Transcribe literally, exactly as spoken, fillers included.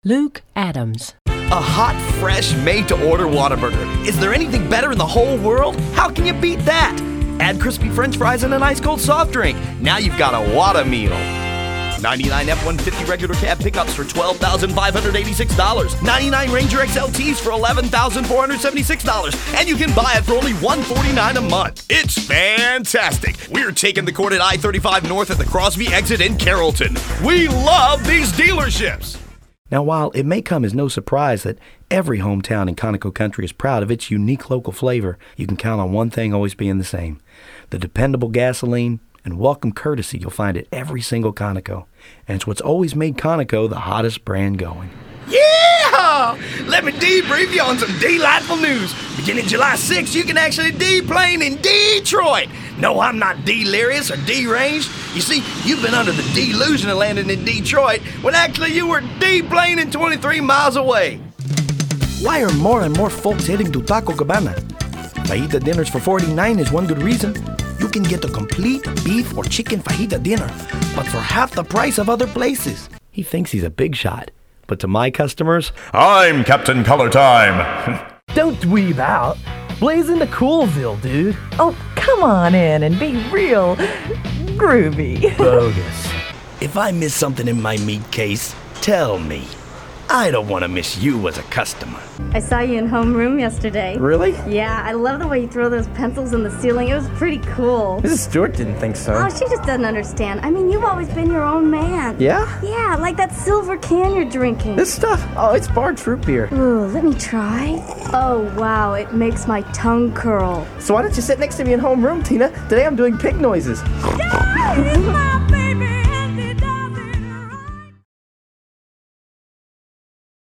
Luke Adams. A hot, fresh, made-to-order Whataburger. Is there anything better in the whole world? How can you beat that? Add crispy french fries and an ice-cold soft drink. Now you've got a Whata meal. ninety-nine F one fifty regular cab pickups for twelve thousand five hundred eighty-six dollars. ninety-nine Ranger X L Ts for eleven thousand four hundred seventy-six dollars. And you can buy it for only one hundred forty-nine dollars a month. It's fantastic. We're taking the court at I thirty-five North at the Crosby exit in Carrollton. We love these dealerships. Now, while it may come as no surprise that every hometown in Conoco country is proud of its unique local flavor, you can count on one thing always being the same: the dependable gasoline and welcome courtesy you'll find at every single Conoco. And it's what's always made Conoco the hottest brand going. Yeah! Let me debrief you on some delightful news. Beginning July sixth, you can actually deplane in Detroit. No, I'm not delirious or deranged. You see, you've been under the delusion of landing in Detroit when actually you were deplaning twenty-three miles away. Why are more and more folks heading to Taco Cabana? Fajita dinners for forty-nine dollars is one good reason. You can get a complete beef or chicken fajita dinner, but for half the price of other places. He thinks he's a big shot, but to my customers, I'm Captain Color Time. Don't dweeb out. Blaze into Coolville, dude. Oh, come on in and be real groovy. Bogus. If I miss something in my meat case, tell me. I don't want to miss you as a customer. I saw you in homeroom yesterday. Really? Yeah, I love the way you throw those pencils in the ceiling. It was pretty cool. Missus Stewart didn't think so. Oh, she just doesn't understand. I mean, you've always been your own man. Yeah? Yeah, like that silver can you're drinking. This stuff? Oh, it's barred fruit beer. Ooh, let me try. Oh, wow, it makes my tongue curl. So why don't you sit next to me in homeroom, Tina? Today I'm doing pig noises. Yeah!